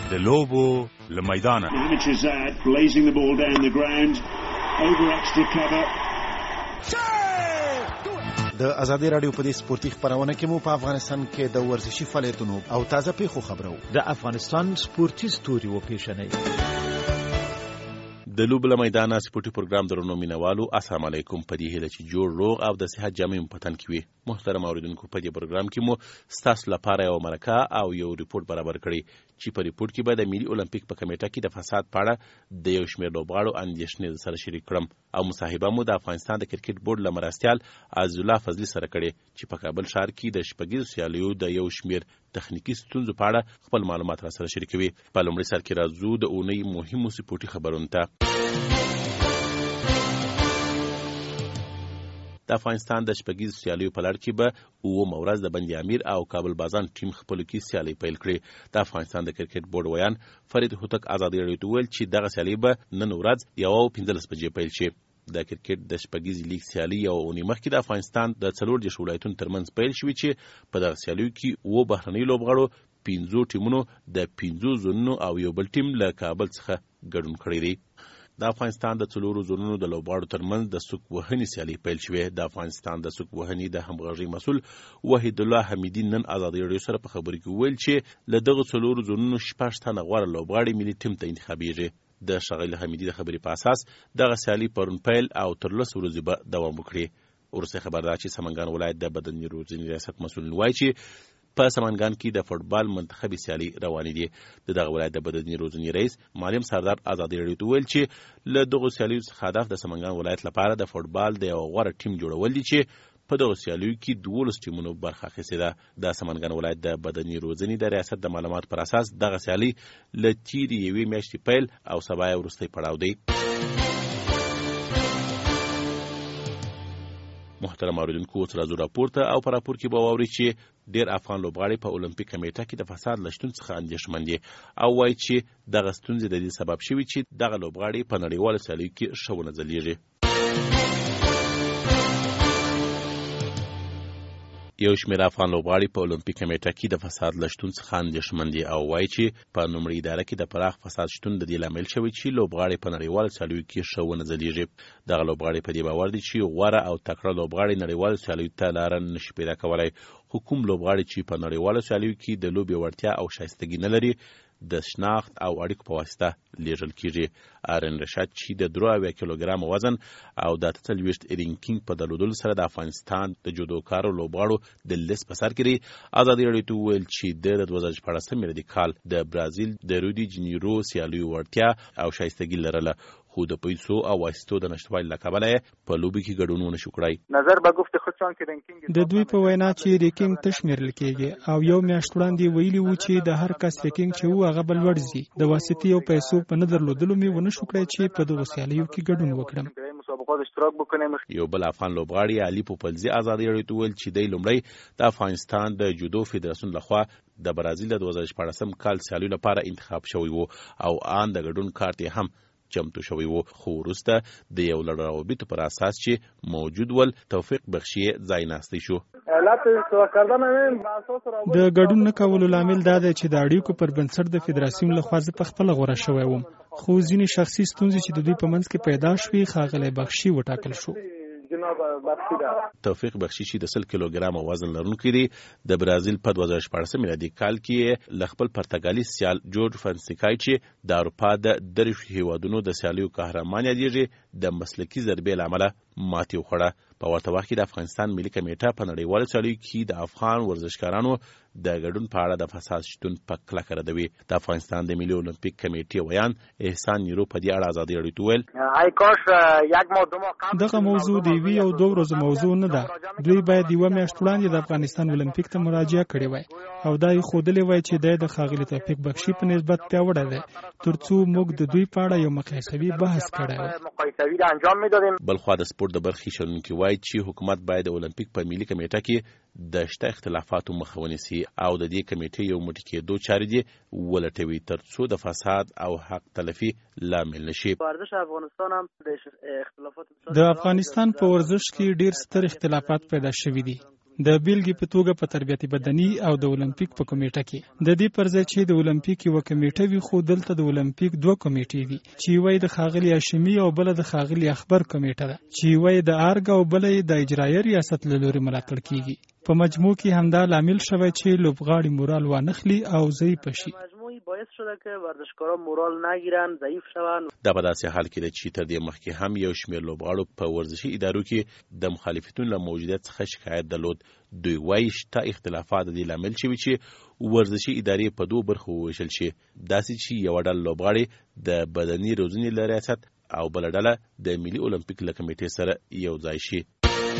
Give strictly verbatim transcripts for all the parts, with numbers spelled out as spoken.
د لوبو له میدانه د ازادي رادیو په دې سپورتي خبرونه کې مو په افغانستان کې د ورزشي فعالیتونو او تازه پیښو خبرو د افغانستان سپورتي ستوري و پیښنې د لوبو له میدانه سپورتي پروګرام درنو مینوالو السلام علیکم. په دې هیله چې جوړ روغ او د صحت جامې مو په تن کې وي. محترم اوریدونکو، په دې پروګرام کې مو ستاسو لپاره یو مرکه او یو ریپورت برابر کړی چې په ریپورت کې به د ملي اولمپیک په کمیټه کې د فساد په اړه د یو شمېر لوبغاړو اندېښنې سره شریک کړم او مصاحبه مو د افغانستان د کرکټ بورډ له مرستیال عزیز الله فضلي سره کړې چې په کابل ښار کې د شپږیزو سیالیو د یو شمېر تخنیکی ستونزو په اړه خپل معلومات را سره شریکوي. په لومړي سر کې راځو د اونۍ مهمو سپورتي خبرونو ته. د افغانستان د شپږیزو سیالیو په لړ کې به اوومه ورځ د بند امیر او کابل بازان ټیم خپلو کې سیالۍ پیل کړې. د افغانستان د کرکټ بورډ ویان فرید هوتک ازادي راډیو ته ویل چې دغه سیالۍ به نن ورځ یوه او پنځلس بجې پیل شي. د کرکټ د شپږیزې لیګ سیالۍ یوه اونۍ مخکې د افغانستان د څلور دېرش ولایتونو ترمنځ پیل شوې چې په دغه سیالیو کې اووه بهرنۍ لوبغاړو پنځو ټیمونو د پنځو زونونو او یو بل ټیم له کابل څخه ګډون کړی دی. د افغانستان د څلورو زونونو د لوبغاړو ترمنځ د سوک وهنې سیالۍ پیل شوې. د افغانستان د سوک وهنې د همغږۍ مسؤل وحید الله حمیدي نن ازادي راډیو سره په خبرو کې وویل چې له دغه څلورو زونونو شپږ تنه غوره لوبغاړي ملي ټیم ته انتخابیږي. د ښاغلي حمیدي د خبرې په اساس دغه سیالۍ پرون پیل او تر لسو ورځې به دوام وکړي. وروسته خبر ده چې سمنګان ولایت د بدني روزنې ریاست مسؤل وایي چې په سمنګان کې د فوټبال منتخبي سیالۍ روانې دي. د دغه ولایت د بدني روزنې رئیس معلم سردار ازادي راډیو ته ویل چې له دغو سیالیو څخه هدف د سمنګان ولایت لپاره د فوټبال د یو غوره ټیم جوړول دي چې په دغو سیالیو کې دولس ټیمونو برخه اخیستې ده. د سمنګان ولایت د بدني روزنې د ریاست د معلوماتو پر اساس دغه سیالۍ له تېرې یوې میاشتې پیل او سبا یې وروستی پړاو دی. محترم اوریدونکو، اوس راځو راپور ته او په راپور کې به واورئ چې ډېر افغان لوبغاړي په اولمپیک کمیټه کې د فساد له شتون څخه اندېښمن دي او وایي چې دغه ستونزې د دې سبب شوي چې دغه لوبغاړي په نړیوالو سیالیو کې ښه ونه ځلیږي. یو شمېر افغان لوبغاړي په اولمپیک کمیټه کې د فساد له شتون څخه اندېښمن دي او وایي چې په لومړۍ اداره کې د پراخ فساد شتون د دې لامل شوی چې لوبغاړي په نړیوالو سیالیو کې ښه ونه ځلیږي. دغه لوبغاړي په دې باور دي چې غوره او تکړه لوبغاړي نړیوالو سیالیو ته لاره نشي پیدا کولی، خو کوم لوبغاړي چې په نړیوالو سیالیو کې د لوبې وړتیا او شایستګي نه لري د شناخت او اړیکو په واسطه لیږل کیږي. آرن رشاد چې د درې اویا کیلوګرام وزن او د اته څلوېښت رینکینګ په درلودلو سره د افغانستان د جودوکارو لوبغاړو د لیست په سر کې دی، ازادي راډیو ته وویل چې د دوه زره شپاړسم میلادي کال د برازیل د ریو دي جنیرو سیالیو وړتیا او شایستګي لرله، خو د پیسو او واسطو د نشتوالي له کبله یې په لوبې کې ګډون ونه شو کړی. نظر به گفت خود چون کې رینکینګ د دوی په وینا چې رینکینګ تشمیرل کېږي او یو میاشت وړاندې ویلي وو چې د هر کس رینکینګ چې وو هغه بل لوړ ځي. د واسطې او پیسو په نه درلودلو مې ونه شو کړی چې په دغو سیالیو کې ګډون وکړم. یو بل افغان لوبغاړي علي پوپلزي ازادي راډیو ته ویل چې دی لومړی د افغانستان د جودو فدراسیون لخوا د برازیل د دوه زره شپاړسم کال سیالیو لپاره انتخاب شوی وو او آن د ګډون کارت یې هم چمتو شوی وو، خو وروسته د یو لړ روابطو پر اساس چې موجود ول توفیق بخشي ځای ناستی شو. د ګډون نه کولو لامل دا دی چې د اړیکو پر بنسټ د فدراسیون لخوا زه پخپله غوره شوی وم، خو ځینې شخصي ستونزې چې د دوی په منځ کې پیدا شوې ښاغلی بخشي وټاکل شو. توفیق بخشي چې د سل کیلوګرام وزن لرونکی دی، د برازیل په دوه زره شپاړسم میلادي کال کې له خپل پرتګالي سیال جورج فانسیکای چې د اروپا د دېرشو هیوادونو د سیالیو قهرمان یادیږي د مسلکي ضربې له امله ماتې وخوړه. په ورته وخت کې د افغانستان ملي کمیټه په نړیوالو سیالیو کې د افغان ورزشکارانو د ګډون په اړه د فساد شتون په کلکه ردوي. د افغانستان د ملي اولمپیک کمیټې ویان احسان نیرو په دې اړه ازادي راډیو ته ویل دغه موضوع د یوې او دوه ورځو موضوع نه ده. دوی باید یوه میاشت وړاندې د افغانستان اولمپیک ته مراجعه کړې وای او دا یې ښودلې وای چې دی د ښاغلي توفیق بخشي په نسبت پیاوړی دی ترڅو موږ د دوی په اړه یو مقایسوي بحث کړی وای. بلخوا د سپورت د برخې شنونکي وایي چې حکومت باید د اولمپیک په ملي کمیټه کې د شته اختلافاتو مخه ونیسي او د دې کمیټې یو موټی کېدو چارې دې ولټوي ترڅو د فساد او حق تلفي لامل نشي. د افغانستان په ورزش کې ډېر ستر اختلافات پیدا شوي دي. د بیلګې په توګه په تربیت بدني او د اولمپیک په کمیټه کې د دې پر ځای چې د اولمپیک یو کمیټه وي خو دلته د اولمپیک دوه کمیټې وي چې وای د خاغلی هاشمي او بل د خاغلی اخبار کمیټه ده چې وای د ارګ او بل د اجرایي ریاست له لوري ملاتړ کیږي په مجموع کې همدا لامل شوی چې لوبغاړي مورال وانخلي او ضعیف شي مجموعی باعث شده که ورزشکارا مورال نگیرن ضعیف شون دا په داسې حال کې چې تر دې مخکې هم یو شمېر لوبغاړو په ورزشي ادارو کې د مخالفتونو له موجودیت څخه شکایت درلود دوی وایي شته اختلافات د دې لامل شوي چې ورزشي ادارې په دوه برخو وویشل شي داسې چې یوه ډله لوبغاړي د بدني روزنې له ریاست او بله ډله د ملي اولمپیک له کمیټې سره یو ځای شي.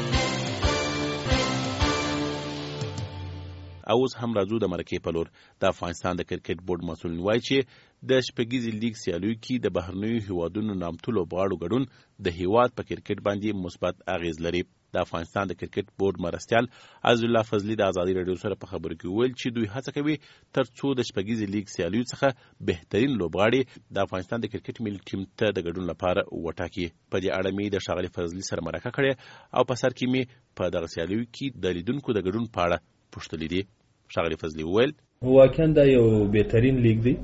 او اوس هم راځو د مرکې په لور. د افغانستان د کرکټ بورډ مسؤل وایي چې د شپږیزې لیګ سیالیو کې د بهرنیو هیوادونو نامتو لوبغاړو ګډون د هیواد په کرکټ باندې مثبت اغیز لري. د افغانستان د کرکټ بورډ مرستیال عز الله فضلي د ازادي راډیو سره په خبرو کې وویل چې دوی هڅه کوي ترڅو د شپږیزې لیګ سیالیو څخه بهترین لوبغاړي د افغانستان د کرکټ ملي ټیم ته د ګډون لپاره وټاکي. په دې اړه مې د ښاغلي فضلي سره مرکه کړې او په سر کې مې په دغه سیالیو کې د لیدونکو د ګډون په اړه پوښتلي دي. ښاغلي فضلي وویل واقعا دا یو بهترین لیګ دی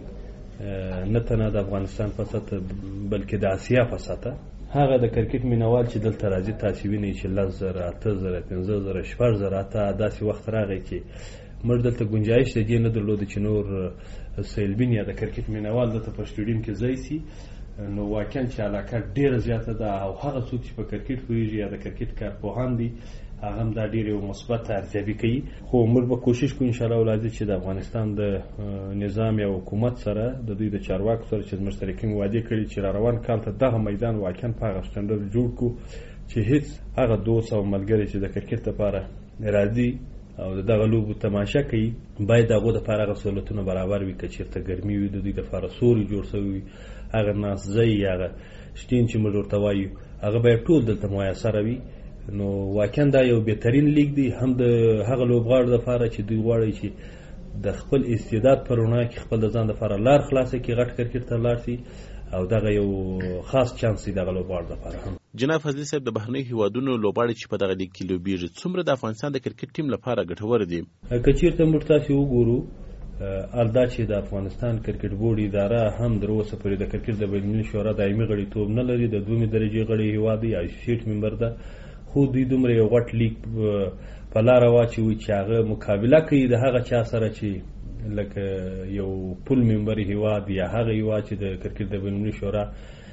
نه تنها د افغانستان په سطح بلکې د اسیا په سطح. هغه د کرکټ مینوال چې دلته راځي تاسو وینئ چې لس زره اته زره پنځه زره شپږ زره حتی داسې وخت راغی چې موږ دلته ګنجایش د دې نه درلوده چې نور سیلبین یا د کرکټ مینوال دلته په سټیډیم کې ځای سي نو واقعا چې علاقه ډېره زیاته ده او هغه څوک چې په کرکټ پوهېږي یا د کرکټ کارپوهان دي هغه هم دا ډېر یو مثبت ارزیابي کوي. خو موږ به کوشش کوو انشاءالله ولازم چې د افغانستان د نظام یا حکومت سره د دوی د چارواکو سره چې زموږ سره کومې وعدې کړي چې را روان کال ته دغه میدان واقعا په هغه سټنډرډ جوړ کړو چې هېڅ هغه دوست او ملګري چې د کرکټ لپاره راځي او دغه لوبو تماشا کوي باید هغو دپاره هغه سهولتونه برابر وي که چېرته ګرمي وي د دوی دپاره سوري جوړ شوی وي هغه ناستځای یا هغه شټین چې موږ ورته وایو هغه باید ټول دلته میسره وي. نو واقعا دا یو بهترین لیګ دی هم د هغه لوبغاړو لپاره چې دوی غواړي چې د خپل استعداد پر رڼا کې خپل د ځان لپاره لار خلاصه کړي غټ کرکټ ته لاړ شي او دغه یو خاص چانس دی دغه لوبغاړو لپاره هم. جناب فضلي صاحب د بهرنیو هیوادونو لوبغاړي چې په دغه لیګ کې لوبیږي څومره د افغانستان د کرکټ ټیم لپاره ګټور دي؟ که چېرته موږ تاسې وګورو الدا چې د افغانستان کرکټ بورډ اداره هم تر اوسه پورې د کرکټ د بینالمللي شورا دایمي غړیتوب نه لري د دویمې درجې غړی هیواد دی ایسوسییټ ممبر ده خو دوی دومره یو غټ لیګ په لاره واچوي چې هغه مقابله کوي د هغه چا سره چې لکه یو پول ممبر هیواد یا هغه هیواد چې د کرکټ د بینالمللي شورا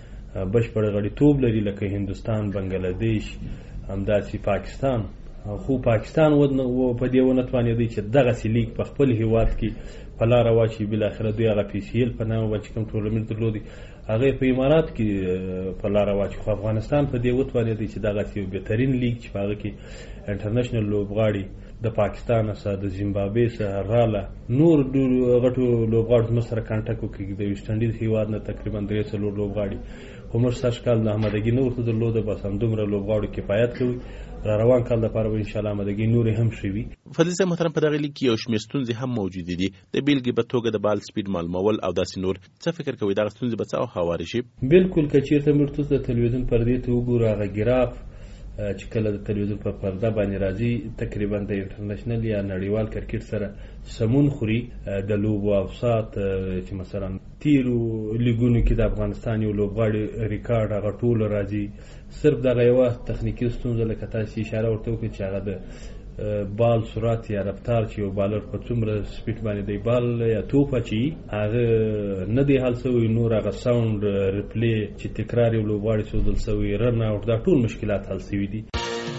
بشپړ غړیتوب لري لکه هندوستان بنګلادیش همداسې پاکستان. خو پاکستان و په دې ونه توانېدی چې دغسې لیګ په خپل هیواد کې په لاره واچوي بالاخره دوی هغه پی سی ایل په نامه چې کوم ټورنمنټ درلودی هغه په امارات کې په لاره واچوي. خو افغانستان په دې وتوانېدی چې دغسې یو بهترین لیګ چې په هغه کې انټرنیشنل لوبغاړي د پاکستان څخه د زیمبابوې څخه راله نور غټو لوبغاړو زموږ سره کانټکټ وکړي د ویسټ انډیز هیواد نه تقریبا درې څلور لوبغاړي خو موږ سږ کال د احمدګي نه ورته درلوده بس همدومره لوبغاړو کفایت کوي را روان کال لپاره به انشاءالله آمادګي نورې هم شوي. فضلي صاحب محترم په دغه لیګ کې یو شمېر ستونزې هم موجودې دي د بیلګې په توګه د بال سپیډ معلومول او داسې نور. څه فکر کوئ دغه ستونزې به څه او هوارې شي؟ بلکل که چېرته موږ تاسو د تلویزیون پردې ته وګورو هغه ګراف چې کله د تلویزیون په پرده باندې راځي تقریبا د انټرنیشنل یا نړیوال کرکټ سره سمون خوري د لوبو اوسات چې مثلا تیرو لیګونو کې د افغانستان یو لوبغاړي ریکارډ هغه ټول راځي صرف دغه یوه تخنیکي ستونزه لکه تاسو اشاره ورته وکړئ چې هغه د بال سرعت یا رفتار چې یو بالر په څومره سپیډ باندې دی بال یا توپ اچي هغه نه دی حل شوی نور هغه ساوند ریپلی چې تکرار یو لوبغاړي سوزل شوی رن اوټ دا ټول مشکلات حل شوي دي.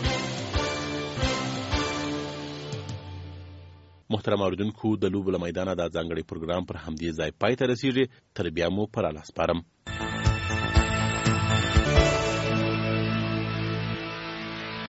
محترم اوریدونکو د لوبو له میدانه دا ځانګړی پروګرام پر همدې ځای پای ته رسیږي. تر بیا مو پر الله سپارم.